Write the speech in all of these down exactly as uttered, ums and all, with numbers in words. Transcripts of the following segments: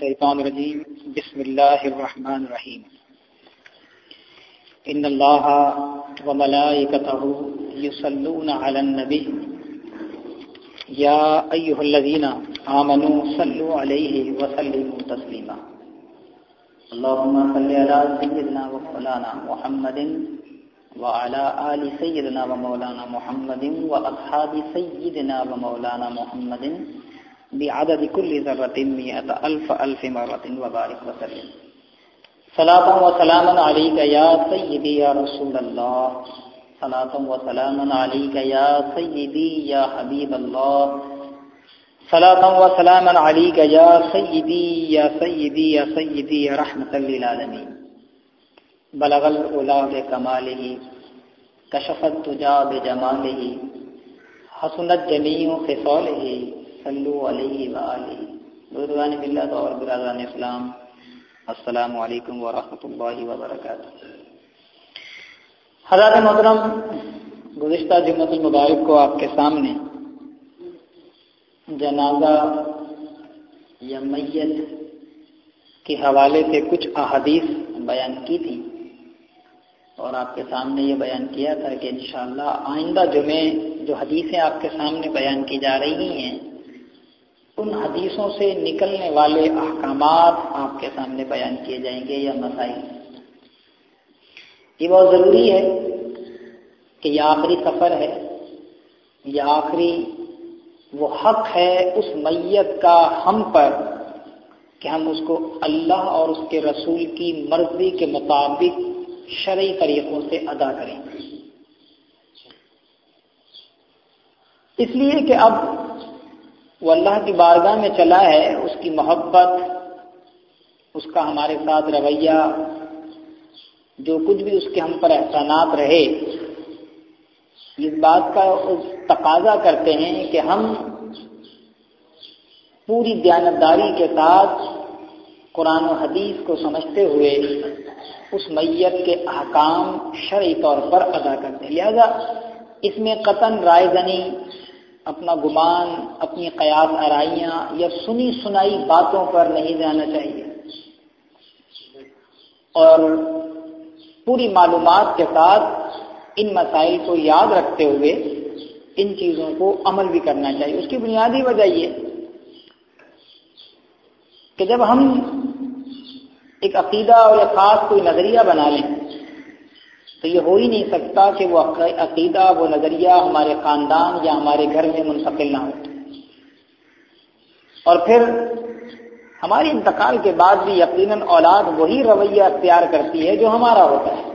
الشیطان الرجیم بسم اللہ الرحمن الرحیم ان اللہ وملائکتہ یصلون علی النبی یا ایھا الذین آمنوا صلوا علیہ وسلموا تسلیما اللهم صل علی سیدنا و مولانا محمد وعلى آل سیدنا و مولانا محمد واصحاب سیدنا و مولانا محمد بعدد كل ذرة مئة ألف ألف مرة وبارك وسلم صلاة وسلاما عليك يا سيدي يا رسول الله صلاة وسلاما عليك يا سيدي يا حبيب الله صلاة وسلاما عليك يا سيدي يا سيدي يا سيدي يا رحمة للعالمين بلغ العلا بكماله كشف الدجى بجماله حسنت جميع خصاله صلو علیہ وآلہ رضوان باللہ اور برادران اسلام السلام علیکم ورحمۃ اللہ وبرکاتہ۔ حضرات محترم، گزشتہ جمعۃ المبارک کو آپ کے سامنے جنازہ یا میت کے حوالے سے کچھ احادیث بیان کی تھی اور آپ کے سامنے یہ بیان کیا تھا کہ انشاءاللہ آئندہ جمعے جو حدیثیں آپ کے سامنے بیان کی جا رہی ہیں ان حدیثوں سے نکلنے والے احکامات آپ کے سامنے بیان کیے جائیں گے یا مسائل۔ یہ بہت ضروری ہے کہ یہ آخری سفر ہے، یہ آخری وہ حق ہے اس میت کا ہم پر کہ ہم اس کو اللہ اور اس کے رسول کی مرضی کے مطابق شرعی طریقوں سے ادا کریں، اس لیے کہ اب وہ اللہ کی بارگاہ میں چلا ہے، اس کی محبت، اس کا ہمارے ساتھ رویہ، جو کچھ بھی اس کے ہم پر احسانات رہے، اس بات کا تقاضا کرتے ہیں کہ ہم پوری دیانتداری کے ساتھ قرآن و حدیث کو سمجھتے ہوئے اس میت کے احکام شرعی طور پر ادا کرتے ہیں۔ لہذا اس میں قطعاً رائے زنی، اپنا گمان، اپنی قیاس آرائیاں یا سنی سنائی باتوں پر نہیں جانا چاہیے اور پوری معلومات کے ساتھ ان مسائل کو یاد رکھتے ہوئے ان چیزوں کو عمل بھی کرنا چاہیے۔ اس کی بنیادی وجہ یہ کہ جب ہم ایک عقیدہ اور ایک خاص کوئی نظریہ بنا لیں تو یہ ہو ہی نہیں سکتا کہ وہ عقیدہ، وہ نظریہ ہمارے خاندان یا ہمارے گھر میں منتقل نہ ہو، اور پھر ہمارے انتقال کے بعد بھی یقیناً اولاد وہی رویہ اختیار کرتی ہے جو ہمارا ہوتا ہے۔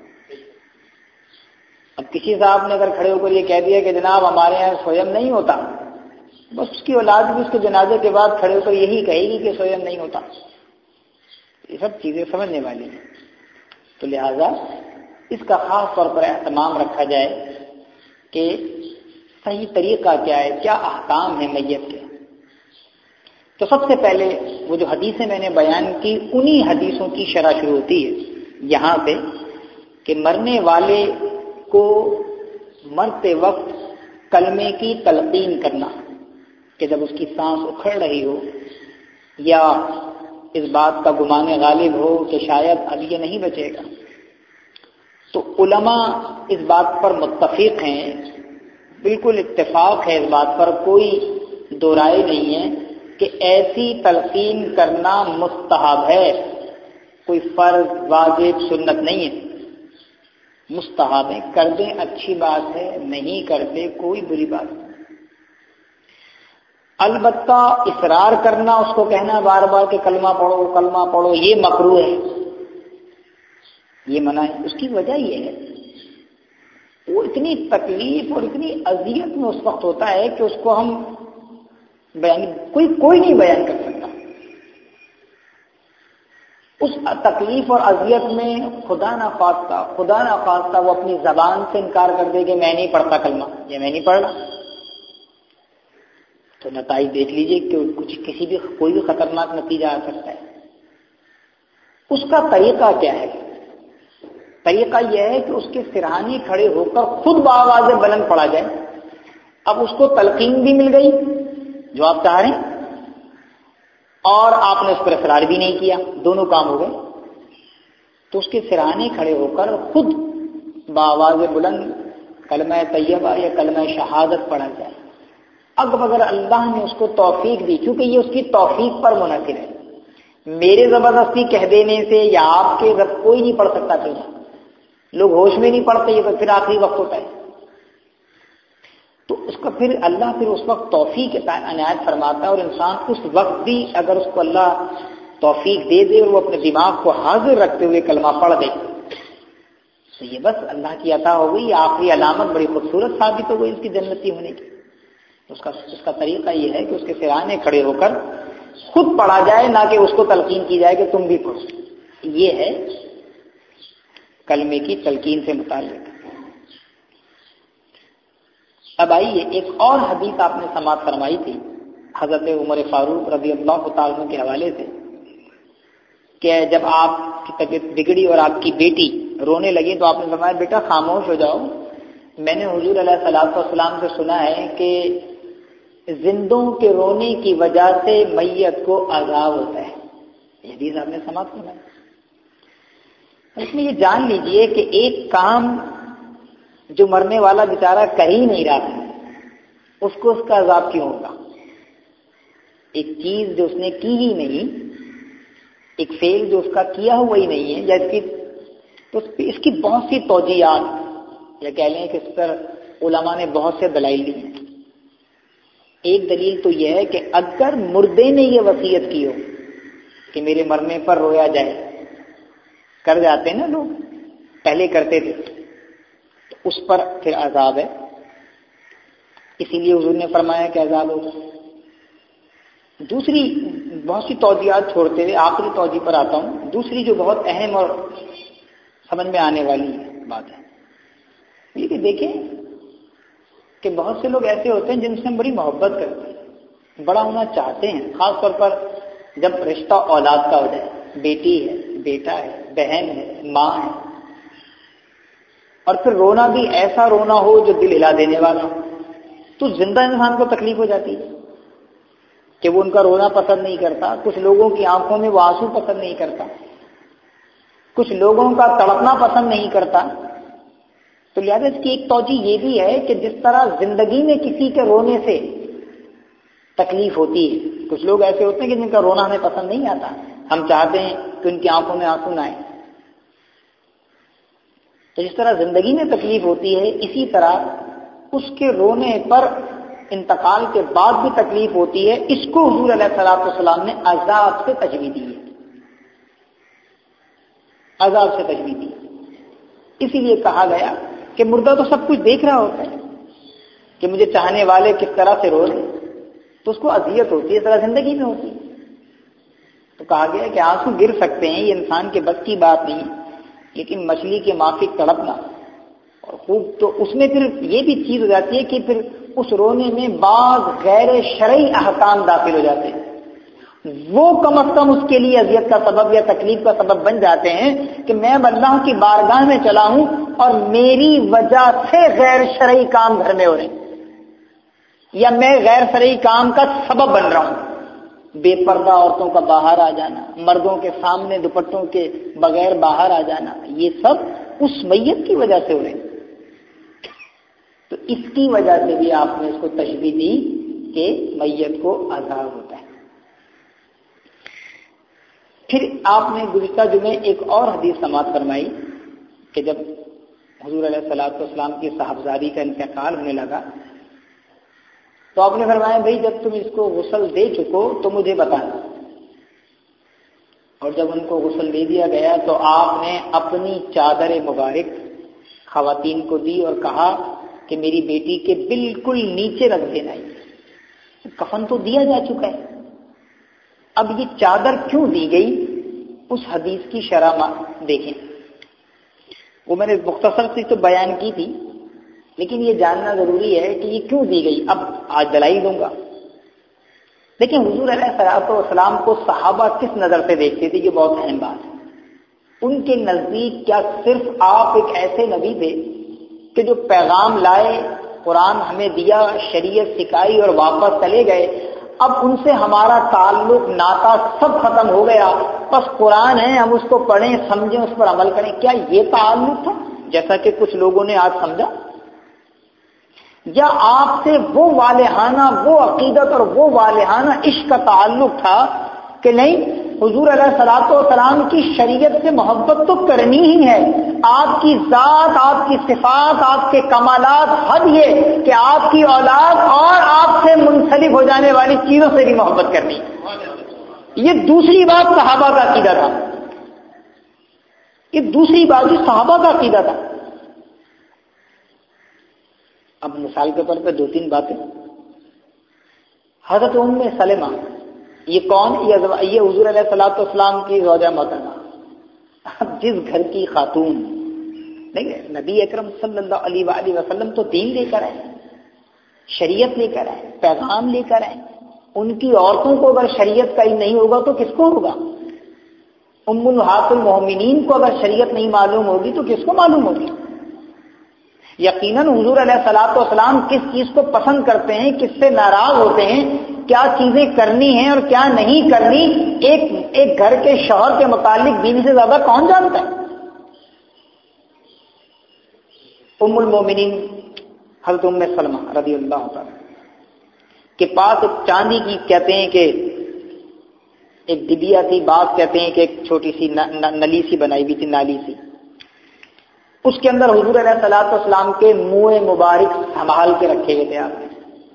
اب کسی صاحب نے اگر کھڑے ہو کر یہ کہہ دیا کہ جناب ہمارے یہاں سویم نہیں ہوتا، بس اس کی اولاد بھی اس کے جنازے کے بعد کھڑے ہو کر یہی کہے گی کہ سویم نہیں ہوتا۔ یہ سب چیزیں سمجھنے والی ہیں، تو لہذا اس کا خاص طور پر اہتمام رکھا جائے کہ صحیح طریقہ کیا ہے، کیا احکام ہے میت کے۔ تو سب سے پہلے وہ جو حدیثیں میں نے بیان کی انہی حدیثوں کی شرح شروع ہوتی ہے یہاں سے کہ مرنے والے کو مرتے وقت کلمے کی تلقین کرنا، کہ جب اس کی سانس اکھڑ رہی ہو یا اس بات کا گمان غالب ہو کہ شاید اب یہ نہیں بچے گا، تو علماء اس بات پر متفق ہیں، بالکل اتفاق ہے اس بات پر، کوئی دو رائے نہیں ہے کہ ایسی تلقین کرنا مستحب ہے، کوئی فرض، واجب، سنت نہیں ہے، مستحب ہے، کر دیں اچھی بات ہے، نہیں کرتے کوئی بری بات نہیں۔ البتہ اصرار کرنا، اس کو کہنا بار بار کہ کلمہ پڑھو کلمہ پڑھو، یہ مکروہ ہے، یہ منع ہے۔ اس کی وجہ یہ ہے وہ اتنی تکلیف اور اتنی اذیت میں اس وقت ہوتا ہے کہ اس کو ہم بیان کوئی کوئی نہیں بیان کر سکتا۔ اس تکلیف اور اذیت میں خدا نہ خواستہ خدا نہ خواستہ وہ اپنی زبان سے انکار کر دے کہ میں نہیں پڑھتا کلمہ، یا میں نہیں پڑھ رہا، تو نتائج دیکھ لیجئے کہ کچھ کسی بھی کوئی بھی خطرناک نتیجہ آ سکتا ہے۔ اس کا طریقہ کیا ہے؟ طریقہ یہ ہے کہ اس کے سرہانے کھڑے ہو کر خود بآواز بلند پڑھا جائے۔ اب اس کو تلقین بھی مل گئی جو آپ چاہ رہے ہیں، اور آپ نے اس پر اصرار بھی نہیں کیا، دونوں کام ہو گئے، تو اس کے سرانے کھڑے ہو کر خود بآواز بلند کلمہ طیبہ یا کلمہ شہادت پڑھا جائے۔ اب اگر اللہ نے اس کو توفیق دی، چونکہ یہ اس کی توفیق پر منحصر ہے، میرے زبردستی کہہ دینے سے یا آپ کے رب کوئی نہیں پڑھ سکتا، کیوں لوگ ہوش میں نہیں پڑھتے، یہ تو پھر آخری وقت ہوتا ہے، تو اس کا پھر اللہ پھر اس وقت توفیق عنایت فرماتا ہے، اور انسان اس وقت بھی اگر اس کو اللہ توفیق دے دے اور وہ اپنے دماغ کو حاضر رکھتے ہوئے کلمہ پڑھ دے تو یہ بس اللہ کی عطا ہو گئی، آخری علامت بڑی خوبصورت ثابت ہو گئی اس کی جنتی ہونے کی۔ اس کا اس کا طریقہ یہ ہے کہ اس کے سرانے کھڑے ہو کر خود پڑھا جائے، نہ کہ اس کو تلقین کی جائے کہ تم بھی پڑھو۔ یہ ہے کلمے کی تلقین سے متعلق۔ اب آئیے ایک اور حدیث آپ نے سماعت فرمائی تھی حضرت عمر فاروق رضی اللہ تعالیٰ عنہ کے حوالے سے کہ جب آپ کی طبیعت بگڑی اور آپ کی بیٹی رونے لگی تو آپ نے فرمایا بیٹا خاموش ہو جاؤ، میں نے حضور علیہ الصلوۃ والسلام سے سنا ہے کہ زندوں کے رونے کی وجہ سے میت کو عذاب ہوتا ہے۔ یہ حدیث آپ نے سماعت فرمائی۔ اس میں یہ جان لیجئے کہ ایک کام جو مرنے والا بیچارہ کر ہی نہیں رہا تھا اس کو اس کا عذاب کیوں ہوگا؟ ایک چیز جو اس نے کی ہی نہیں، ایک فعل جو اس کا کیا ہوا ہی نہیں ہے، یا اس کی تو اس کی بہت سی توجیہات یا کہہ لیں کہ اس پر علماء نے بہت سے دلائل دی ہیں۔ ایک دلیل تو یہ ہے کہ اگر مردے نے یہ وصیت کی ہو کہ میرے مرنے پر رویا جائے، کر جاتے نا لوگ، پہلے کرتے تھے، تو اس پر پھر عذاب ہے، اسی لیے حضور نے فرمایا کہ عذاب ہوگا۔ دوسری بہت سی توجیہات چھوڑتے ہوئے آخری توجیہ پر آتا ہوں، دوسری جو بہت اہم اور سمجھ میں آنے والی بات ہے یہ کہ دیکھیں کہ بہت سے لوگ ایسے ہوتے ہیں جن سے ہم بڑی محبت کرتے ہیں، بڑا ہونا چاہتے ہیں، خاص طور پر جب رشتہ اولاد کا ہو جائے، بیٹی ہے، بیٹا ہے، بہن ہے، ماں ہے، اور پھر رونا بھی ایسا رونا ہو جو دل ہلا دینے والا ہو، تو زندہ انسان کو تکلیف ہو جاتی ہے کہ وہ ان کا رونا پسند نہیں کرتا، کچھ لوگوں کی آنکھوں میں وہ آنسو پسند نہیں کرتا، کچھ لوگوں کا تڑپنا پسند نہیں کرتا، تو لہٰذا اس کی ایک توجہ یہ بھی ہے کہ جس طرح زندگی میں کسی کے رونے سے تکلیف ہوتی ہے، کچھ لوگ ایسے ہوتے ہیں کہ جن کا رونا ہمیں پسند نہیں آتا، ہم چاہتے ہیں کہ ان کی آنکھوں میں آنسو نہ آئے، تو جس طرح زندگی میں تکلیف ہوتی ہے اسی طرح اس کے رونے پر انتقال کے بعد بھی تکلیف ہوتی ہے۔ اس کو حضور علیہ الصلوۃ والسلام نے عذاب سے تشبیہ دی ہے، عذاب سے تشبیہ دی، اسی لیے کہا گیا کہ مردہ تو سب کچھ دیکھ رہا ہوتا ہے کہ مجھے چاہنے والے کس طرح سے رو رہے، تو اس کو اذیت ہوتی ہے، اس طرح زندگی میں ہوتی ہے، تو کہا گیا کہ آنسو گر سکتے ہیں، یہ انسان کے بس کی بات نہیں، لیکن مچھلی کے مافک تڑپنا اور خوب، تو اس میں پھر یہ بھی چیز ہو جاتی ہے کہ پھر اس رونے میں بعض غیر شرعی احکام داخل ہو جاتے ہیں، وہ کم از کم اس کے لیے اذیت کا سبب یا تکلیف کا سبب بن جاتے ہیں کہ میں اب اللہ کی بارگاہ میں چلا ہوں اور میری وجہ سے غیر شرعی کام گھر میں ہو رہے ہیں، یا میں غیر شرعی کام کا سبب بن رہا ہوں، بے پردہ عورتوں کا باہر آ جانا، مردوں کے سامنے دوپٹوں کے بغیر باہر آ جانا، یہ سب اس میت کی وجہ سے ہو رہے ہیں، تو اس کی وجہ سے بھی آپ نے اس کو تشبیہ دی کہ میت کو عذاب ہوتا ہے۔ پھر آپ نے گزشتہ جمعے ایک اور حدیث سماعت فرمائی کہ جب حضور علیہ الصلوۃ والسلام کی صاحبزادی کا انتقال ہونے لگا تو آپ نے فرمایا بھائی جب تم اس کو غسل دے چکو تو مجھے بتانا، اور جب ان کو غسل دے دیا گیا تو آپ نے اپنی چادر مبارک خواتین کو دی اور کہا کہ میری بیٹی کے بالکل نیچے رکھ دینا، کفن تو دیا جا چکا ہے، اب یہ چادر کیوں دی گئی اس حدیث کی شرح دیکھیں، وہ میں نے مختصر سی تو بیان کی تھی، لیکن یہ جاننا ضروری ہے کہ یہ کیوں دی گئی، اب آج دلائی دوں گا۔ لیکن حضور علیہ الصلوۃ والسلام کو صحابہ کس نظر سے دیکھتے تھے، یہ بہت اہم بات ہے۔ ان کے نزدیک کیا صرف آپ ایک ایسے نبی تھے کہ جو پیغام لائے، قرآن ہمیں دیا، شریعت سکھائی اور واپس چلے گئے، اب ان سے ہمارا تعلق ناتا سب ختم ہو گیا، بس قرآن ہے ہم اس کو پڑھیں سمجھیں اس پر عمل کریں. کیا یہ تعلق تھا جیسا کہ کچھ لوگوں نے آج سمجھا؟ یا آپ سے وہ والہانہ وہ عقیدت اور وہ والہانہ عشق کا تعلق تھا کہ نہیں حضور علیہ الصلوۃ والسلام کی شریعت سے محبت تو کرنی ہی ہے، آپ کی ذات، آپ کی صفات، آپ کے کمالات، حد یہ کہ آپ کی اولاد اور آپ سے منسلک ہو جانے والی چیزوں سے بھی محبت کرنی. یہ دوسری بات صحابہ کا عقیدہ تھا، یہ دوسری بات جو صحابہ کا عقیدہ تھا. اب مثال کے طور پہ دو تین باتیں. حضرت ام سلمہ یہ کون؟ یہ حضور علیہ الصلوۃ والسلام کی زوجہ محترمہ. اب جس گھر کی خاتون نہیں نبی اکرم صلی اللہ علیہ وآلہ وسلم تو دین لے کر آئے، شریعت لے کر آئے، پیغام لے کر آئے. ان کی عورتوں کو اگر شریعت کا ہی نہیں ہوگا تو کس کو ہوگا؟ ام الہات المومنین کو اگر شریعت نہیں معلوم ہوگی تو کس کو معلوم ہوگی؟ یقیناً حضور علیہ الصلوۃ والسلام کس چیز کو پسند کرتے ہیں، کس سے ناراض ہوتے ہیں، کیا چیزیں کرنی ہیں اور کیا نہیں کرنی، ایک ایک گھر کے شوہر کے متعلق بیوی سے زیادہ کون جانتا ہے؟ ام المومنین حضرت ام سلمہ رضی اللہ تعالی کے پاس ایک چاندی کی کہتے ہیں کہ ایک ڈبیا تھی، بعض کہتے ہیں کہ ایک چھوٹی سی نلی سی بنائی ہوئی تھی، نالی سی. اس کے اندر حضور علیہ الصلوۃ والسلام کے منہ مبارک سنبھال کے رکھے ہوئے تھے آپ نے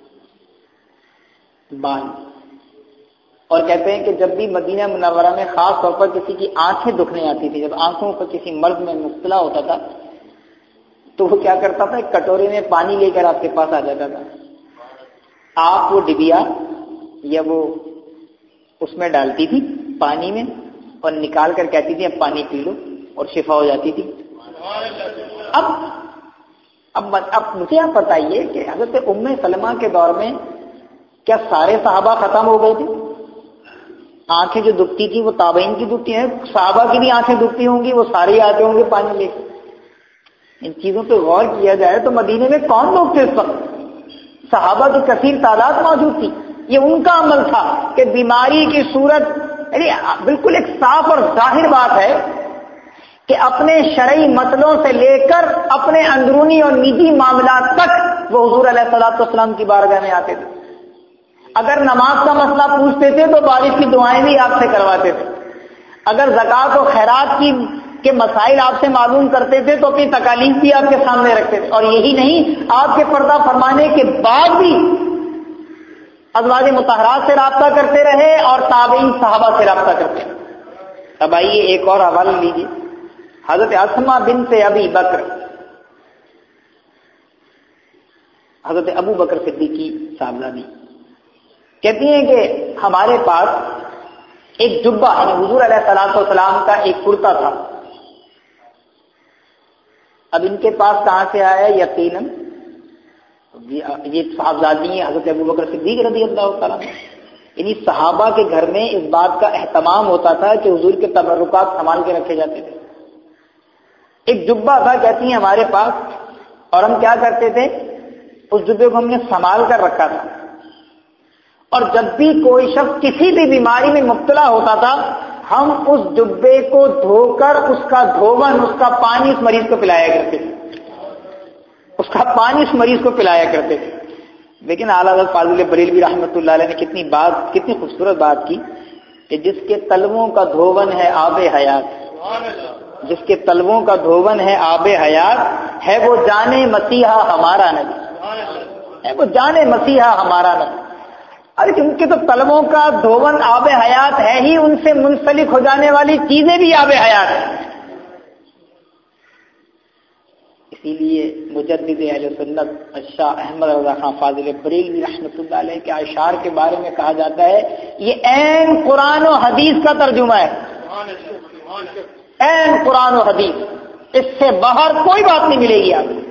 بال. اور کہتے ہیں کہ جب بھی مدینہ منورہ میں خاص طور پر کسی کی آنکھیں دکھنے آتی تھی، جب آنکھوں پر کسی مرض میں مبتلا ہوتا تھا تو وہ کیا کرتا تھا، ایک کٹورے میں پانی لے کر آپ کے پاس آ جاتا تھا. آپ وہ ڈبیا یا وہ اس میں ڈالتی تھی پانی میں اور نکال کر کہتی تھی اب پانی پی لو اور شفا ہو جاتی تھی. اب اب اب مجھے آپ بتائیے کہ حضرت ام سلمہ کے دور میں کیا سارے صحابہ ختم ہو گئے تھے؟ آنکھیں جو دکھتی تھی وہ تابعین کی دکھتی ہیں، صحابہ کی بھی آنکھیں دکھتی ہوں گی، وہ سارے آتے ہوں گے پانی لے کے. ان چیزوں پہ غور کیا جائے تو مدینے میں کون لوگ تھے اس وقت؟ صحابہ کی کثیر تعداد موجود تھی. یہ ان کا عمل تھا کہ بیماری کی صورت، یعنی بالکل ایک صاف اور ظاہر بات ہے کہ اپنے شرعی مسئلوں سے لے کر اپنے اندرونی اور نجی معاملات تک وہ حضور علیہ الصلوۃ والسلام کی بارگاہ میں آتے تھے. اگر نماز کا مسئلہ پوچھتے تھے تو بارش کی دعائیں بھی آپ سے کرواتے تھے. اگر زکوٰۃ و خیرات کی کے مسائل آپ سے معلوم کرتے تھے تو اپنی تکالیف بھی آپ کے سامنے رکھتے تھے. اور یہی نہیں، آپ کے پردہ فرمانے کے بعد بھی ازواج مطہرات سے رابطہ کرتے رہے اور تابعین صحابہ سے رابطہ کرتے رہے. اب آئیے ایک اور حوالہ لیجیے، حضرت اسماء بنت ابی بکر، حضرت ابو بکر صدیقی صاحبزادی کہتی ہیں کہ ہمارے پاس ایک جبہ یعنی حضور علیہ الصلوۃ والسلام کا ایک کرتا تھا. اب ان کے پاس کہاں سے آیا؟ یقیناً یہ صاحبزادی ہیں حضرت ابو بکر صدیق رضی اللہ تعالیٰ. یعنی صحابہ کے گھر میں اس بات کا اہتمام ہوتا تھا کہ حضور کے تبرکات سنبھال کے رکھے جاتے تھے. ایک جبہ تھا کہتی ہیں ہمارے پاس، اور ہم کیا کرتے تھے، اس جبے کو ہم نے سنبھال کر رکھا تھا. اور جب بھی کوئی شخص کسی بھی بیماری میں مبتلا ہوتا تھا ہم اس جبے کو دھو کر اس کا دھون، اس کا پانی اس مریض کو پلایا کرتے تھے، اس کا پانی اس مریض کو پلایا کرتے تھے. لیکن اعلیٰ حضرت فاضل بریلوی رحمۃ اللہ علیہ نے کتنی بات کتنی خوبصورت بات کی کہ جس کے تلووں کا دھون ہے آب حیات، جس کے تلووں کا دھون ہے آب حیات، ہے وہ جانے مسیحا ہمارا نبی، ہے وہ جانے مسیحا ہمارا نبی. ارے ان کے تو تلووں کا دھون آب حیات ہے ہی، ان سے منسلک ہو جانے والی چیزیں بھی آب حیات ہیں. اسی لیے مجدد اہل سنت شاہ احمد رضا خان فاضل بریلوی رحمۃ اللہ علیہ کے اشعار کے بارے میں کہا جاتا ہے یہ عین قرآن و حدیث کا ترجمہ ہے. عین قرآن و حدیث، اس سے باہر کوئی بات نہیں ملے گی آپ کو.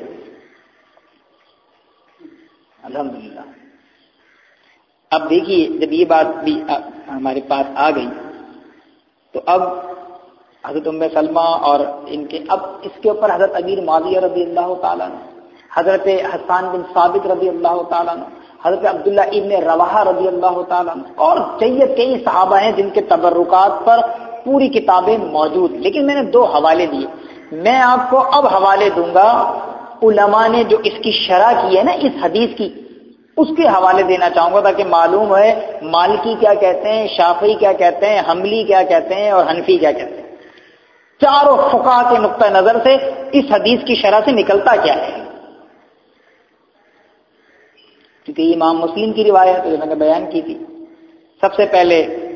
الحمدللہ. اب دیکھیے جب یہ بات بھی ہمارے پاس آ گئی تو اب حضرت ام سلمہ اور ان کے اب اس کے اوپر حضرت امیر معاویہ رضی اللہ تعالیٰ عنہ، حضرت حسان بن ثابت رضی اللہ تعالیٰ عنہ، حضرت عبداللہ ابن رواحہ رضی اللہ تعالیٰ اور جیت کئی صحابہ ہیں جن کے تبرکات پر پوری کتابیں موجود. لیکن میں نے دو حوالے دیے. میں آپ کو اب حوالے دوں گا علماء نے جو اس کی شرح کی ہے نا اس حدیث کی, اس کے حوالے دینا چاہوں گا تاکہ معلوم ہے مالکی کیا کہتے ہیں, شافعی کیا کہتے ہیں, حنبلی کیا کہتے ہیں اور حنفی کیا کہتے ہیں. چاروں فقہا کے نقطہ نظر سے اس حدیث کی شرح سے نکلتا کیا ہے. کیونکہ یہ امام مسلم کی روایت جو میں نے بیان کی تھی. سب سے پہلے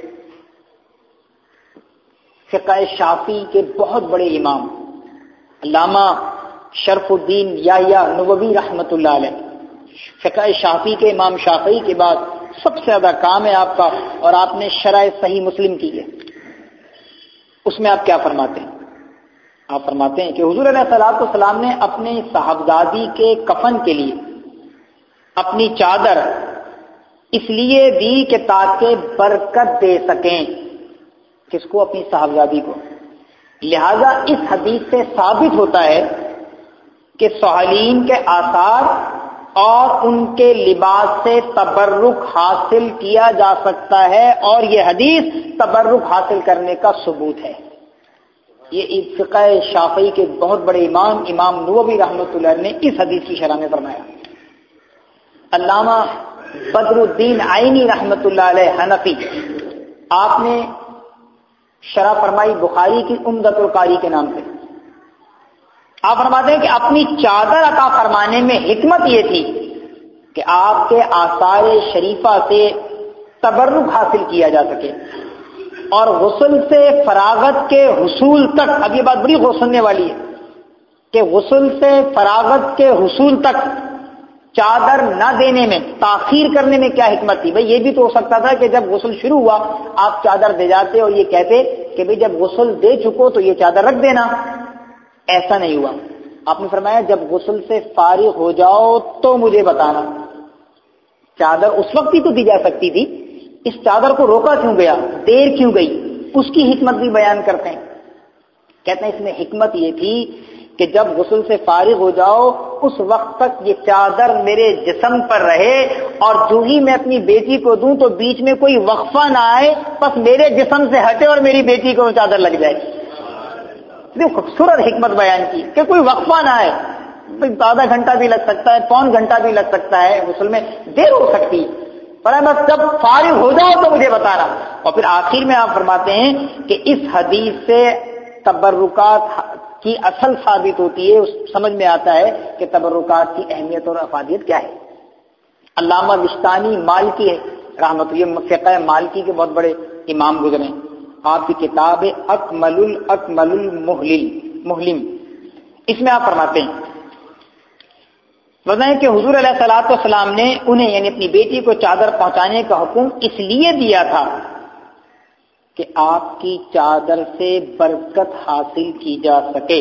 فقہ شافعی کے بہت بڑے امام علامہ شرف الدین یحییٰ نووی رحمۃ اللہ علیہ, فقہ شافعی کے امام شافعی کے بعد سب سے زیادہ کام ہے آپ کا, اور آپ نے شرح صحیح مسلم کی ہے. اس میں آپ کیا فرماتے ہیں؟ آپ فرماتے ہیں کہ حضور علیہ الصلوۃ والسلام نے اپنے صاحبزادی کے کفن کے لیے اپنی چادر اس لیے دی کہ تاکہ برکت دے سکیں. کس کو؟ اپنی صاحبزادی کو. لہذا اس حدیث سے ثابت ہوتا ہے کہ صالحین کے آثار اور ان کے لباس سے تبرک حاصل کیا جا سکتا ہے, اور یہ حدیث تبرک حاصل کرنے کا ثبوت ہے. یہ فقہ شافعی کے بہت بڑے امام امام نووی رحمۃ اللہ نے اس حدیث کی شرح میں فرمایا. علامہ بدر الدین عینی رحمۃ اللہ علیہ حنفی, آپ نے شرح فرمائی بخاری کی عمدۃ القاری کے نام سے. آپ فرماتے ہیں کہ اپنی چادر عطا فرمانے میں حکمت یہ تھی کہ آپ کے آثار شریفہ سے تبرک حاصل کیا جا سکے, اور غسل سے فراغت کے حصول تک. اب یہ بات بڑی غور سننے والی ہے کہ غسل سے فراغت کے حصول تک چادر نہ دینے میں, تاخیر کرنے میں کیا حکمت تھی؟ بھئی یہ بھی تو ہو سکتا تھا کہ جب غسل شروع ہوا آپ چادر دے جاتے اور یہ کہتے کہ بھئی جب غسل دے چکو تو یہ چادر رکھ دینا. ایسا نہیں ہوا. آپ نے فرمایا جب غسل سے فارغ ہو جاؤ تو مجھے بتانا. چادر اس وقت ہی تو دی جا سکتی تھی, اس چادر کو روکا کیوں گیا, دیر کیوں گئی؟ اس کی حکمت بھی بیان کرتے ہیں. کہتے ہیں اس میں حکمت یہ تھی کہ جب غسل سے فارغ ہو جاؤ اس وقت تک یہ چادر میرے جسم پر رہے, اور جو ہی میں اپنی بیٹی کو دوں تو بیچ میں کوئی وقفہ نہ آئے, بس میرے جسم سے ہٹے اور میری بیٹی کو چادر لگ جائے. خوبصورت حکمت بیان کی کہ کوئی وقفہ نہ آئے. آدھا گھنٹہ بھی لگ سکتا ہے, پون گھنٹہ بھی لگ سکتا ہے, غسل میں دیر ہو سکتی ہے, پر بس جب فارغ ہو جاؤ تو مجھے بتانا. اور پھر آخر میں آپ فرماتے ہیں کہ اس حدیث سے تبرکات کی اصل ثابت ہوتی ہے, اس سمجھ میں آتا ہے کہ تبرکات کی اہمیت اور افادیت کیا ہے. علامہ وشتانی مالکی ہے رحمۃ اللہ, فقہ مالکی کے بہت بڑے امام گزرے. آپ کی کتاب ہے اکمل الاکمل المحلم, اس میں آپ فرماتے ہیں بتائیں کہ حضور علیہ الصلوۃ والسلام نے انہیں یعنی اپنی بیٹی کو چادر پہنچانے کا حکم اس لیے دیا تھا کہ آپ کی چادر سے برکت حاصل کی جا سکے.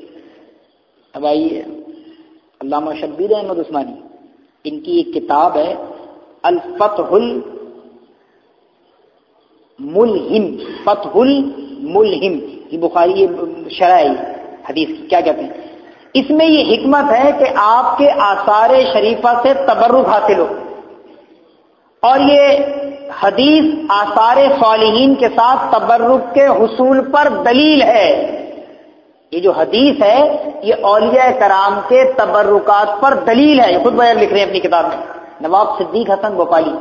اب آئیے علامہ شبیر احمد عثمانی, ان کی ایک کتاب ہے الفتح الملہم, فتح الملہم, یہ بخاری یہ شرح ہے حدیث کی. کیا کہتے ہیں اس میں؟ یہ حکمت ہے کہ آپ کے آثار شریفہ سے تبرک حاصل ہو, اور یہ حدیث آثار صالحین کے ساتھ تبرک کے حصول پر دلیل ہے. یہ جو حدیث ہے یہ اولیاء کرام کے تبرکات پر دلیل ہے. یہ خود بیان لکھ رہے ہیں اپنی کتاب میں نواب صدیق حسن بھوپالی,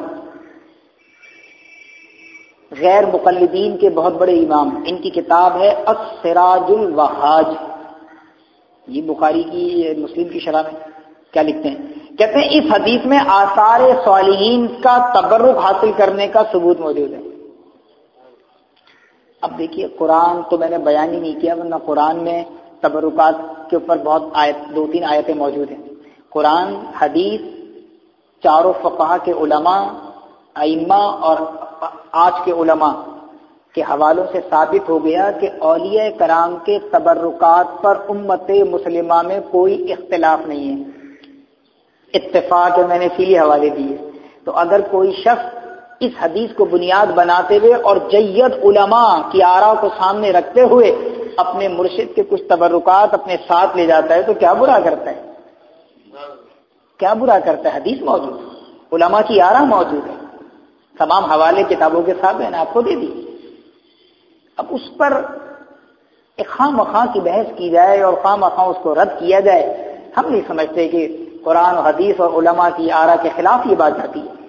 غیر مقلدین کے بہت بڑے امام. ان کی کتاب ہے السراج الوہاج. یہ بخاری کی مسلم کی شرح میں کیا لکھتے ہیں؟ کہتے ہیں اس حدیث میں آثار صالحین کا تبرک حاصل کرنے کا ثبوت موجود ہے. اب دیکھیے قرآن تو میں نے بیان ہی نہیں کیا, ورنہ قرآن میں تبرکات کے اوپر بہت آیت, دو تین آیتیں موجود ہیں. قرآن, حدیث, چاروں فقہا کے علماء, ائمہ اور آج کے علماء کے حوالوں سے ثابت ہو گیا کہ اولیاء کرام کے تبرکات پر امت مسلمہ میں کوئی اختلاف نہیں ہے. اتفاق ہے, میں نے اسی لیے حوالے دیے. تو اگر کوئی شخص اس حدیث کو بنیاد بناتے ہوئے اور جید علماء کی آراء کو سامنے رکھتے ہوئے اپنے مرشد کے کچھ تبرکات اپنے ساتھ لے جاتا ہے تو کیا برا کرتا ہے؟ کیا برا کرتا ہے؟ حدیث موجود. علماء کی آرا موجود ہے، تمام حوالے کتابوں کے ساتھ میں نے آپ کو دے دی. اب اس پر ایک خواہ مخواہ کی بحث کی جائے اور خواہ مخواہ اس کو رد کیا جائے، ہم نہیں سمجھتے کہ قرآن و حدیث اور علماء کی آرا کے خلاف یہ بات جاتی ہے.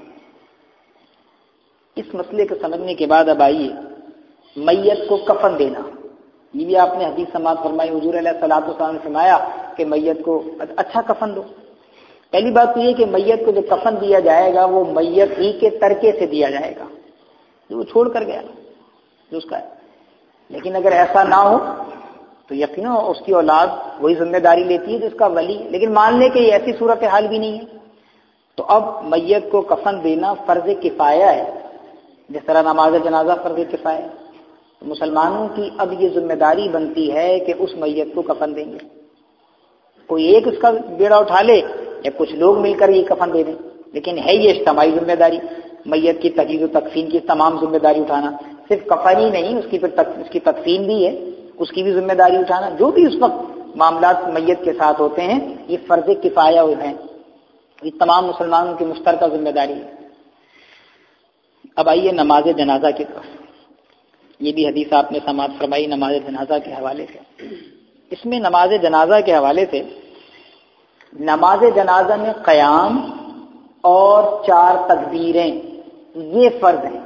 اس مسئلے کو سمجھنے کے بعد اب آئیے میت کو کفن دینا. یہ بھی آپ نے حدیث سماعت فرمائی، حضور علیہ الصلوۃ والسلام نے فرمایا کہ میت کو اچھا کفن دو. پہلی بات تو یہ کہ میت کو جو کفن دیا جائے گا وہ میت ہی کے ترکے سے دیا جائے گا جو وہ چھوڑ کر گیا جو اس کا ہے. لیکن اگر ایسا نہ ہو تو یقیناً اس کی اولاد وہی ذمہ داری لیتی ہے جو اس کا ولی. لیکن مان لے کہ یہ ایسی صورتحال بھی نہیں ہے تو اب میت کو کفن دینا فرض کفایہ ہے، جس طرح نماز جنازہ فرض کفایہ ہے. مسلمانوں کی اب یہ ذمہ داری بنتی ہے کہ اس میت کو کفن دیں گے. کوئی ایک اس کا بیڑا اٹھا لے یا کچھ لوگ مل کر یہ کفن دے دیں، لیکن ہے یہ اجتماعی ذمہ داری. میت کی تجہیز و تکفین کی تمام ذمہ داری اٹھانا، صرف کفن ہی نہیں، اس کی پھر تک اس کی تکفین بھی ہے، اس کی بھی ذمہ داری اٹھانا. جو بھی اس وقت معاملات میت کے ساتھ ہوتے ہیں یہ فرض کفایہ ہیں، یہ تمام مسلمانوں کی مشترکہ ذمہ داری ہے. اب آئیے نماز جنازہ کی طرف. یہ بھی حدیث آپ نے سماعت فرمائی نماز جنازہ کے حوالے سے. اس میں نماز جنازہ کے حوالے سے نماز جنازہ میں قیام اور چار تکبیریں یہ فرض ہیں.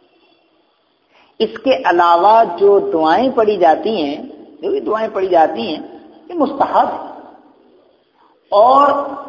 اس کے علاوہ جو دعائیں پڑھی جاتی ہیں، جو بھی دعائیں پڑھی جاتی ہیں یہ مستحب ہے. اور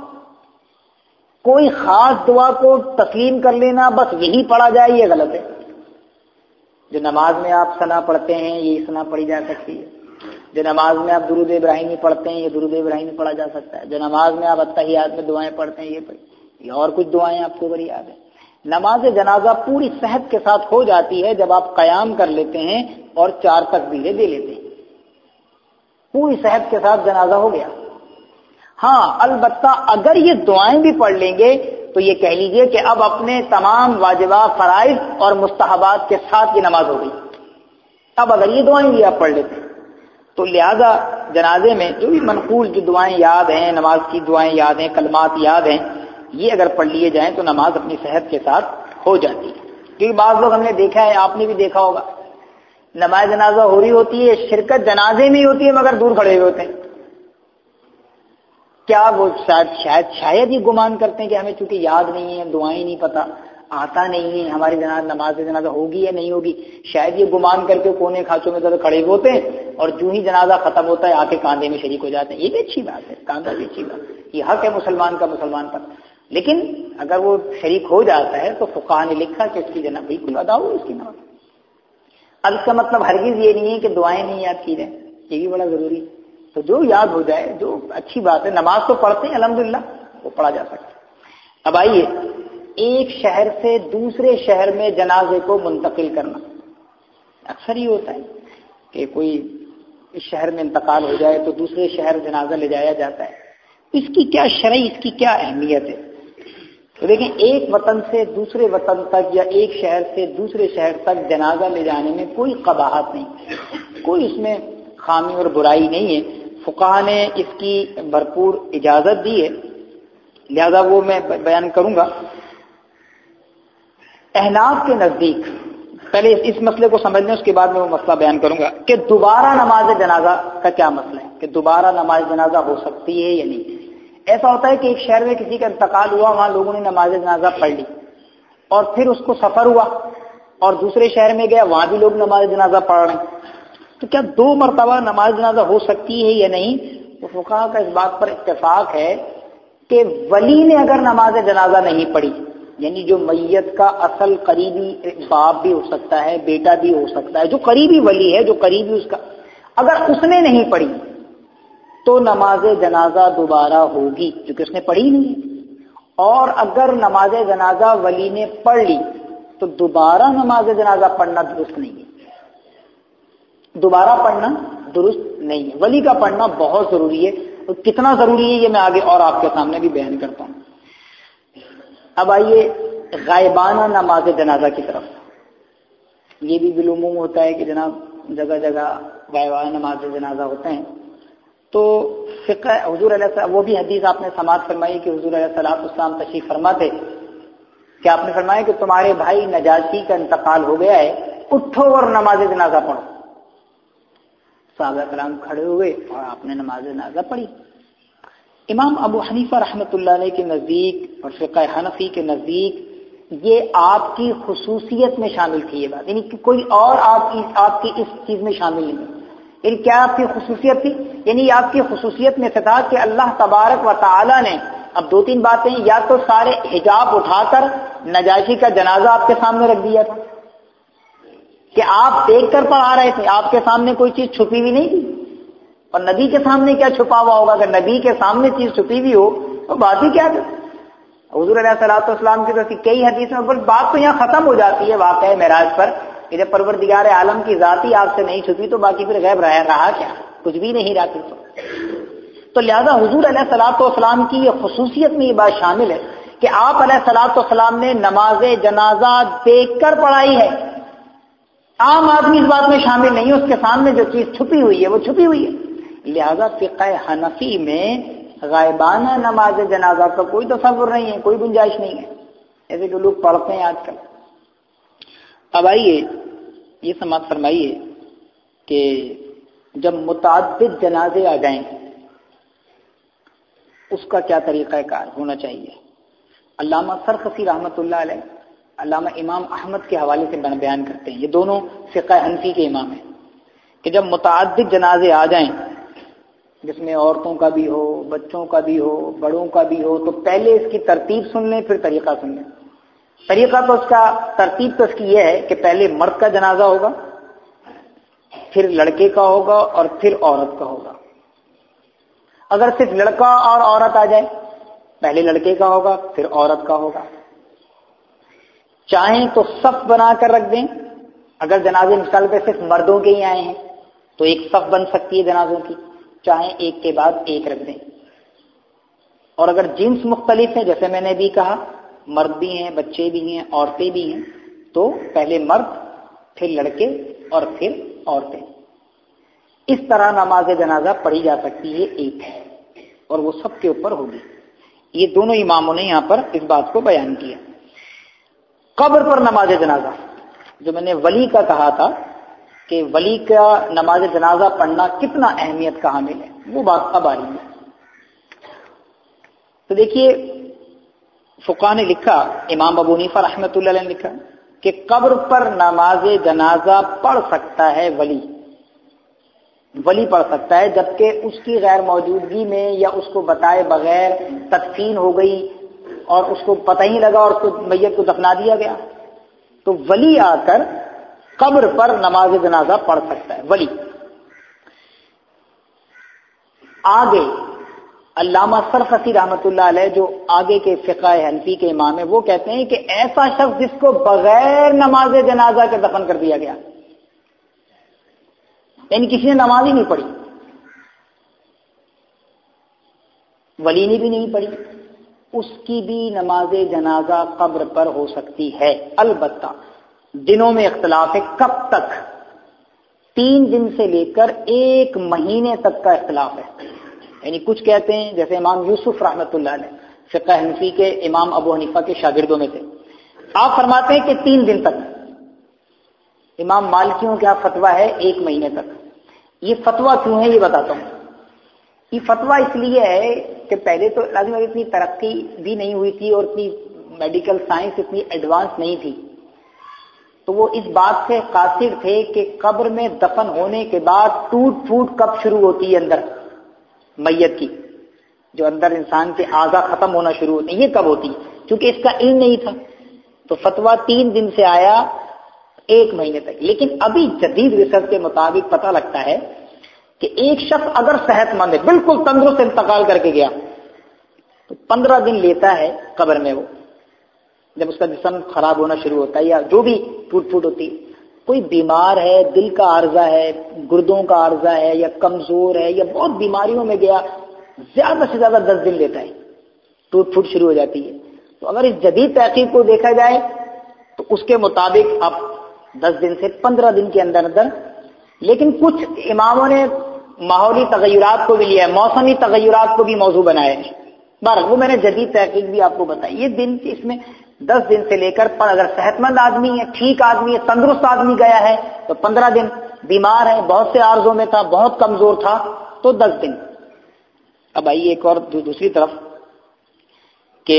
کوئی خاص دعا کو تسلیم کر لینا بس یہی پڑھا جائے یہ غلط ہے. جو نماز میں آپ ثنا پڑھتے ہیں یہ ثنا پڑھی جا سکتی ہے. جو نماز میں آپ درود ابراہیمی پڑھتے ہیں یہ درود ابراہیمی پڑھا جا سکتا ہے. جو نماز میں آپ اتحیات میں دعائیں پڑھتے ہیں یہ پڑھی. یہ اور کچھ دعائیں آپ کو بڑی یاد ہیں. نماز جنازہ پوری صحت کے ساتھ ہو جاتی ہے جب آپ قیام کر لیتے ہیں اور چار تکبیریں دے لیتے ہیں. پوری صحت کے ساتھ جنازہ ہو گیا. ہاں البتہ اگر یہ دعائیں بھی پڑھ لیں گے تو یہ کہہ لیجئے کہ اب اپنے تمام واجبات فرائض اور مستحبات کے ساتھ یہ نماز ہو گئی. اب اگر یہ دعائیں بھی آپ پڑھ لیتے ہیں تو لہذا جنازے میں جو بھی منقول جو دعائیں یاد ہیں، نماز کی دعائیں یاد ہیں، کلمات یاد ہیں، یہ اگر پڑھ لیے جائیں تو نماز اپنی صحت کے ساتھ ہو جاتی ہے. کیونکہ بعض لوگ ہم نے دیکھا ہے، آپ نے بھی دیکھا ہوگا، نماز جنازہ ہو رہی ہوتی ہے، شرکت جنازے میں ہی ہوتی ہے مگر دور کھڑے ہوئے ہوتے ہیں. کیا وہ شاید شاید شاید یہ گمان کرتے ہیں کہ ہمیں چونکہ یاد نہیں ہے، دعائیں نہیں پتہ، آتا نہیں ہے، ہماری جناز نماز جنازہ ہوگی یا نہیں ہوگی، شاید یہ گمان کر کے کونے کھانچوں میں کھڑے ہوئے ہوتے ہیں اور جو ہی جنازہ ختم ہوتا ہے آ کے کاندھے میں شریک ہو جاتے ہیں. یہ بھی اچھی بات ہے، کاندھا بھی اچھی بات ہے، یہ حق ہے مسلمان کا مسلمان پر. لیکن اگر وہ شریک ہو جاتا ہے تو فقہاء نے لکھا کہ اس کی جناب بالکل ادا ہو اس کی نماز. اب اس کا مطلب ہرگز یہ نہیں ہے کہ دعائیں نہیں یاد کی جائیں، یہ بھی بڑا ضروری ہے. تو جو یاد ہو جائے جو اچھی بات ہے، نماز تو پڑھتے ہیں الحمدللہ، وہ پڑھا جا سکتا ہے. اب آئیے ایک شہر سے دوسرے شہر میں جنازے کو منتقل کرنا. اکثر یہ ہوتا ہے کہ کوئی اس شہر میں انتقال ہو جائے تو دوسرے شہر جنازہ لے جایا جاتا ہے. اس کی کیا شرعی، اس کی کیا اہمیت ہے؟ تو دیکھیں، ایک وطن سے دوسرے وطن تک یا ایک شہر سے دوسرے شہر تک جنازہ لے جانے میں کوئی قباحت نہیں، کوئی اس میں خامی اور برائی نہیں ہے. فقہاء نے اس کی بھرپور اجازت دی ہے، لہذا وہ میں بیان کروں گا. احناف کے نزدیک پہلے اس مسئلے کو سمجھ لیں، اس کے بعد میں وہ مسئلہ بیان کروں گا کہ دوبارہ نماز جنازہ کا کیا مسئلہ ہے، کہ دوبارہ نماز جنازہ ہو سکتی ہے یا نہیں. ایسا ہوتا ہے کہ ایک شہر میں کسی کا انتقال ہوا، وہاں لوگوں نے نماز جنازہ پڑھ لی اور پھر اس کو سفر ہوا اور دوسرے شہر میں گیا، وہاں بھی لوگ نماز جنازہ پڑھ رہے ہیں. تو کیا دو مرتبہ نماز جنازہ ہو سکتی ہے یا نہیں؟ تو فقہاء کا اس بات پر اتفاق ہے کہ ولی نے اگر نماز جنازہ نہیں پڑھی، یعنی جو میت کا اصل قریبی باپ بھی ہو سکتا ہے، بیٹا بھی ہو سکتا ہے، جو قریبی ولی ہے، جو قریبی اس کا، اگر اس نے نہیں پڑھی تو نماز جنازہ دوبارہ ہوگی کیونکہ اس نے پڑھی نہیں ہے. اور اگر نماز جنازہ ولی نے پڑھ لی تو دوبارہ نماز جنازہ پڑھنا درست نہیں ہے، دوبارہ پڑھنا درست نہیں ہے. ولی کا پڑھنا بہت ضروری ہے، اور کتنا ضروری ہے یہ میں آگے اور آپ کے سامنے بھی بیان کرتا ہوں. اب آئیے غائبانہ نماز جنازہ کی طرف. یہ بھی بالعموم ہوتا ہے کہ جناب جگہ جگہ غائبانہ نماز جنازہ ہوتے ہیں. تو فقہ حضور علیہ السلام، وہ بھی حدیث آپ نے سماعت فرمائی کہ حضور علیہ السلام تشریف فرما تھے کہ آپ نے فرمایا کہ تمہارے بھائی نجاشی کا انتقال ہو گیا ہے، اٹھو اور نماز جنازہ پڑھو۔ صحابہ کرام کھڑے ہوئے اور آپ نے نماز جنازہ پڑھی۔ امام ابو حنیفہ رحمۃ اللہ علیہ کے نزدیک اور فقہ حنفی کے نزدیک یہ آپ کی خصوصیت میں شامل تھی یہ بات، یعنی کہ کوئی اور آپ کی آپ کی اس چیز میں شامل نہیں ہے۔ یعنی کیا آپ کی خصوصیت تھی؟ یعنی آپ کی خصوصیت میں تھا کہ اللہ تبارک و تعالی نے، اب دو تین باتیں، یا تو سارے حجاب اٹھا کر نجاشی کا جنازہ آپ کے سامنے رکھ دیا تھا کہ آپ دیکھ کر پڑھا رہے تھے، آپ کے سامنے کوئی چیز چھپی ہوئی نہیں تھی، اور نبی کے سامنے کیا چھپا ہوا ہوگا؟ اگر نبی کے سامنے چیز چھپی ہوئی ہو تو بات ہی کیا ہے؟ حضور علیہ الصلوۃ والسلام کی طرف سے کئی حدیث میں بات تو یہاں ختم ہو جاتی ہے واقعہ معراج پر کہ جب پروردگار عالم کی ذات ہی آپ سے نہیں چھپی تو باقی پھر غیب رہا رہا کیا؟ کچھ بھی نہیں رہا۔ تو لہذا حضور علیہ الصلوۃ والسلام کی یہ خصوصیت میں یہ بات شامل ہے کہ آپ علیہ الصلوۃ والسلام نے نماز جنازہ دیکھ کر پڑھائی ہے۔ عام آدمی اس بات میں شامل نہیں ہے، اس کے سامنے جو چیز چھپی ہوئی ہے وہ چھپی ہوئی ہے۔ لہذا فقہ حنفی میں غائبانہ نماز جنازہ کا کوئی تصور نہیں ہے، کوئی گنجائش نہیں ہے، ایسے کہ لوگ پڑھتے ہیں آج کل۔ اب آئیے یہ سماعت فرمائیے کہ جب متعدد جنازے آ جائیں اس کا کیا طریقہ کار ہونا چاہیے۔ علامہ سرخسی رحمۃ اللہ علیہ علامہ امام احمد کے حوالے سے بیان کرتے ہیں، یہ دونوں فقہ حنفی کے امام ہیں، کہ جب متعدد جنازے آ جائیں جس میں عورتوں کا بھی ہو، بچوں کا بھی ہو، بڑوں کا بھی ہو، تو پہلے اس کی ترتیب سن لیں پھر طریقہ سن لیں۔ طریقہ تو اس کا ترتیب تو اس کی یہ ہے کہ پہلے مرد کا جنازہ ہوگا، پھر لڑکے کا ہوگا اور پھر عورت کا ہوگا۔ اگر صرف لڑکا اور عورت آ جائے، پہلے لڑکے کا ہوگا پھر عورت کا ہوگا۔ چاہیں تو صف بنا کر رکھ دیں، اگر جنازے مثال پہ صرف مردوں کے ہی آئے ہیں تو ایک صف بن سکتی ہے جنازوں کی، چاہیں ایک کے بعد ایک رکھ دیں۔ اور اگر جنس مختلف ہیں، جیسے میں نے بھی کہا مرد بھی ہیں، بچے بھی ہیں، عورتیں بھی ہیں، تو پہلے مرد پھر لڑکے اور پھر عورتیں۔ اس طرح نماز جنازہ پڑھی جا سکتی ہے ایک ہے، اور وہ سب کے اوپر ہوگی۔ یہ دونوں اماموں نے یہاں پر اس بات کو بیان کیا۔ قبر پر نماز جنازہ، جو میں نے ولی کا کہا تھا کہ ولی کا نماز جنازہ پڑھنا کتنا اہمیت کا حامل ہے، وہ بات اب آ رہی ہے۔ تو دیکھیے فقہاء نے لکھا، امام ابو حنیفہ رحمۃ اللہ علیہ نے لکھا کہ قبر پر نماز جنازہ پڑھ سکتا ہے ولی ولی پڑھ سکتا ہے، جبکہ اس کی غیر موجودگی میں یا اس کو بتائے بغیر تدفین ہو گئی اور اس کو پتہ ہی لگا اور اس کو میت کو دفنا دیا گیا، تو ولی آ کر قبر پر نماز جنازہ پڑھ سکتا ہے ولی۔ آگے علامہ سرخسی رحمۃ اللہ علیہ جو آگے کے فقہ حنفی کے امام ہیں، وہ کہتے ہیں کہ ایسا شخص جس کو بغیر نماز جنازہ کے دفن کر دیا گیا، یعنی کسی نے نماز ہی نہیں پڑھی، ولی نے بھی نہیں پڑھی، اس کی بھی نماز جنازہ قبر پر ہو سکتی ہے۔ البتہ دنوں میں اختلاف ہے، کب تک؟ تین دن سے لے کر ایک مہینے تک کا اختلاف ہے۔ یعنی کچھ کہتے ہیں، جیسے امام یوسف رحمۃ اللہ علیہ فقہ حنفی کے امام ابو حنیفہ کے شاگردوں میں تھے، آپ فرماتے ہیں کہ تین دن تک۔ امام مالکیوں کا فتویٰ ہے ایک مہینے تک۔ یہ فتویٰ کیوں ہے یہ بتاتا ہوں۔ یہ فتویٰ اس لیے ہے کہ پہلے تو لازم اتنی ترقی بھی نہیں ہوئی تھی اور اتنی میڈیکل سائنس اتنی ایڈوانس نہیں تھی، تو وہ اس بات سے قاصر تھے کہ قبر میں دفن ہونے کے بعد ٹوٹ پھوٹ کب شروع ہوتی ہے اندر میت کی، جو اندر انسان کے اعضاء ختم ہونا شروع ہوتے ہیں، یہ کب ہوتی ہے؟ چونکہ اس کا علم نہیں تھا تو فتویٰ تین دن سے آیا ایک مہینے تک۔ لیکن ابھی جدید ریسرچ کے مطابق پتہ لگتا ہے کہ ایک شخص اگر صحت مند ہے، بالکل تندرست انتقال کر کے گیا، تو پندرہ دن لیتا ہے قبر میں، وہ جب اس کا جسم خراب ہونا شروع ہوتا ہے یا جو بھی ٹوٹ پھوٹ ہوتی ہے۔ کوئی بیمار ہے، دل کا عارضہ ہے، گردوں کا عارضہ ہے، یا کمزور ہے، یا بہت بیماریوں میں گیا، زیادہ سے زیادہ دس دن لیتا ہے، ٹوٹ پھوٹ شروع ہو جاتی ہے۔ تو اگر اس جدید تحقیق کو دیکھا جائے تو اس کے مطابق اب دس دن سے پندرہ دن کے اندر اندر۔ لیکن کچھ اماموں نے ماحولی تغیرات کو بھی لیا ہے، موسمی تغیرات کو بھی موضوع بنایا ہے۔ بہرحال وہ میں نے جدید تحقیق بھی آپ کو بتائی، یہ دن اس میں دس دن سے لے کر پر اگر صحت مند آدمی ہے، ٹھیک آدمی ہے، تندرست آدمی گیا ہے تو پندرہ دن، بیمار ہے، بہت سے عارضوں میں تھا، بہت کمزور تھا تو دس دن۔ اب آئیے ایک اور دوسری طرف کہ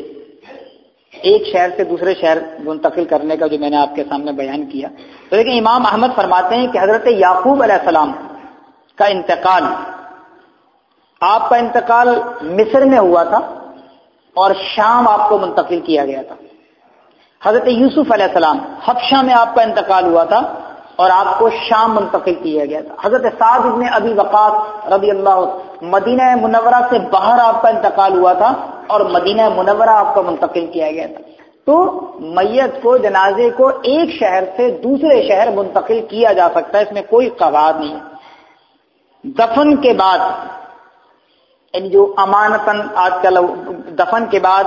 ایک شہر سے دوسرے شہر منتقل کرنے کا جو میں نے آپ کے سامنے بیان کیا، تو لیکن امام احمد فرماتے ہیں کہ حضرت یعقوب علیہ السلام کا انتقال، آپ کا انتقال مصر میں ہوا تھا اور شام آپ کو منتقل کیا گیا تھا۔ حضرت یوسف علیہ السلام حبشہ میں آپ کا انتقال ہوا تھا اور آپ کو شام منتقل کیا گیا تھا۔ حضرت سعد ابن ابی وقاص رضی اللہ عنہ مدینہ منورہ سے باہر آپ کا انتقال ہوا تھا اور مدینہ منورہ آپ کو منتقل کیا گیا تھا۔ تو میت کو، جنازے کو ایک شہر سے دوسرے شہر منتقل کیا جا سکتا ہے، اس میں کوئی قواعد نہیں ہے۔ دفن کے بعد یعنی جو امانتاً آج کل دفن کے بعد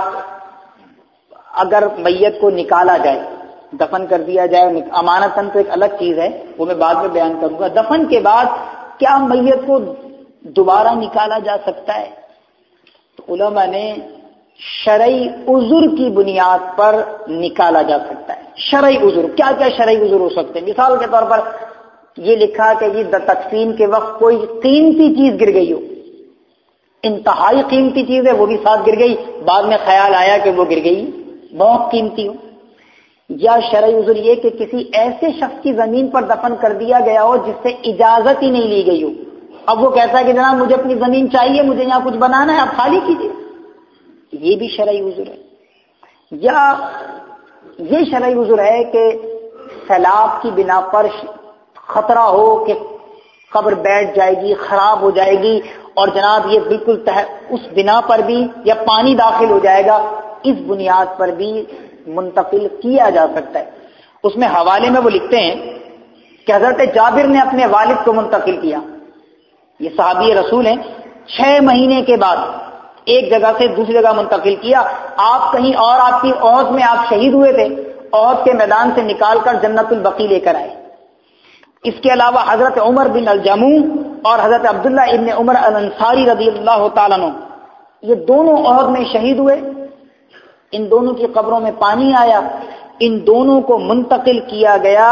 اگر میت کو نکالا جائے، دفن کر دیا جائے، امانتاً تو ایک الگ چیز ہے، وہ میں بعد میں بیان کروں گا۔ دفن کے بعد کیا میت کو دوبارہ نکالا جا سکتا ہے؟ تو علماء نے شرعی عذر کی بنیاد پر نکالا جا سکتا ہے۔ شرعی عذر، کیا کیا شرعی عذر ہو سکتے ہیں؟ مثال کے طور پر یہ لکھا کہ یہ تقسیم کے وقت کوئی قیمتی چیز گر گئی ہو، انتہائی قیمتی چیز ہے، وہ بھی ساتھ گر گئی، بعد میں خیال آیا کہ وہ گر گئی، بہت قیمتی ہو۔ یا شرعی عذر یہ کہ کسی ایسے شخص کی زمین پر دفن کر دیا گیا ہو جس سے اجازت ہی نہیں لی گئی ہو، اب وہ کہتا ہے کہ جناب مجھے اپنی زمین چاہیے، مجھے یہاں کچھ بنانا ہے، آپ خالی کیجیے، یہ بھی شرعی عذر ہے۔ یا یہ شرعی عذر ہے کہ سیلاب کی بنا پر خطرہ ہو کہ قبر بیٹھ جائے گی، خراب ہو جائے گی اور جناب یہ بالکل اس بنا پر بھی، یا پانی داخل ہو جائے گا، اس بنیاد پر بھی منتقل کیا جا سکتا ہے۔ اس میں حوالے میں وہ لکھتے ہیں کہ حضرت جابر نے اپنے والد کو منتقل کیا، یہ صحابی رسول ہیں، چھ مہینے کے بعد ایک جگہ سے دوسری جگہ منتقل کیا۔ آپ کہیں اور، آپ کی احد میں آپ شہید ہوئے تھے، احد کے میدان سے نکال کر جنت البقیع لے کر آئے۔ اس کے علاوہ حضرت عمر بن الجموع اور حضرت عبداللہ ابن عمر الانصاری رضی اللہ تعالیٰ عنہ، یہ دونوں احد میں شہید ہوئے، ان دونوں کی قبروں میں پانی آیا، ان دونوں کو منتقل کیا گیا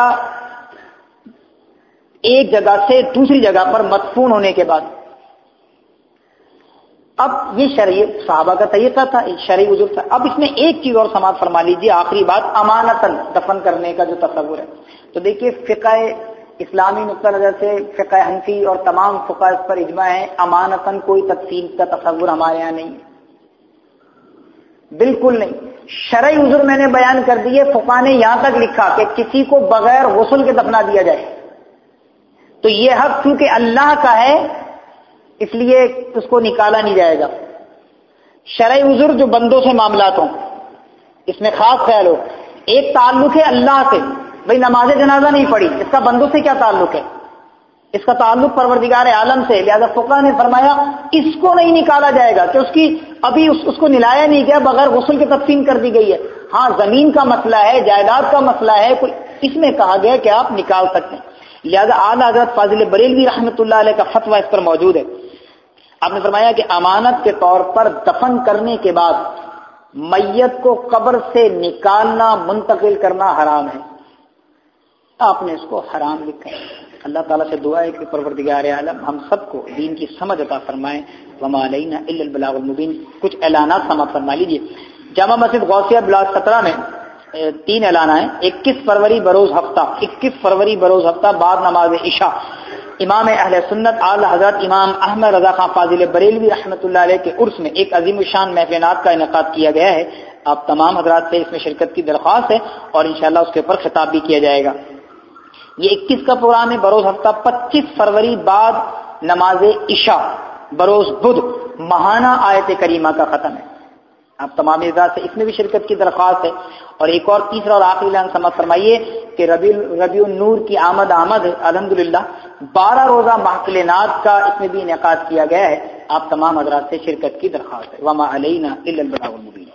ایک جگہ سے دوسری جگہ پر مدفون ہونے کے بعد۔ اب یہ شرعی صحابہ کا طریقہ تھا، شرعی عذر تھا۔ اب اس میں ایک چیز اور سماعت فرما لیجیے، آخری بات، امانتاً دفن کرنے کا جو تصور ہے، تو دیکھیے فقہ اسلامی نقطہ نظر سے فقہ حنفی اور تمام فقہ اس پر اجماع ہے، امانتاً کوئی تقسیم کا تصور ہمارے یہاں نہیں، بالکل نہیں۔ شرعی عذر میں نے بیان کر دیے، فقہ نے یہاں تک لکھا کہ کسی کو بغیر غسل کے دفنا دیا جائے، تو یہ حق چونکہ اللہ کا ہے اس لیے اس کو نکالا نہیں جائے گا۔ شرعی عذر جو بندوں سے معاملات ہوں، اس میں خاص خیال ہو، ایک تعلق ہے اللہ سے، بھئی نماز جنازہ نہیں پڑھی، اس کا بندوں سے کیا تعلق ہے؟ اس کا تعلق پروردگار عالم سے، لہذا فقہ نے فرمایا اس کو نہیں نکالا جائے گا کہ اس کی ابھی اس, اس کو نلایا نہیں گیا، بغیر غسل کے تقسیم کر دی گئی ہے۔ ہاں زمین کا مسئلہ ہے، جائیداد کا مسئلہ ہے، کوئی اس میں کہا گیا کہ آپ نکال سکتے ہیں۔ لہذا اعلیٰ حضرت فاضل بریلوی رحمۃ اللہ علیہ کا فتویٰ اس پر موجود ہے۔ آپ نے فرمایا کہ امانت کے طور پر دفن کرنے کے بعد میت کو قبر سے نکالنا، منتقل کرنا حرام ہے، آپ نے اس کو حرام لکھا ہے۔ اللہ تعالیٰ سے دعا ہے کہ پروردگار عالم ہم سب کو دین کی سمجھ عطا فرمائے۔ وما علینا الا البلاغ المبین۔ کچھ اعلانات سماعت فرما لیجیے۔ جامع مسجد غوثیہ بلاک سترہ میں تین اعلان ہیں۔ اکیس فروری بروز ہفتہ اکیس فروری بروز ہفتہ بعد نماز عشاء امام اہل سنت اعلی حضرت امام احمد رضا خان فاضل بریلوی رحمۃ اللہ علیہ کے عرس میں ایک عظیم الشان محفلات کا انعقاد کیا گیا ہے۔ آپ تمام حضرات سے اس میں شرکت کی درخواست ہے اور انشاءاللہ اس کے اوپر خطاب بھی کیا جائے گا۔ یہ اکیس کا پروگرام ہے، بروز ہفتہ پچیس فروری بعد نماز عشاء بروز بدھ ماہانہ آیت کریمہ کا ختم ہے۔ آپ تمام حضرات سے اس میں بھی شرکت کی درخواست ہے۔ اور ایک اور تیسرا اور آخری اعلان سماعت فرمائیے کہ ربیع ربیع النور کی آمد آمد ہے، الحمدللہ بارہ روزہ محفل نعت کا اس میں بھی انعقاد کیا گیا ہے۔ آپ تمام حضرات سے شرکت کی درخواست ہے۔ وما علینا الا البلاغ المبین۔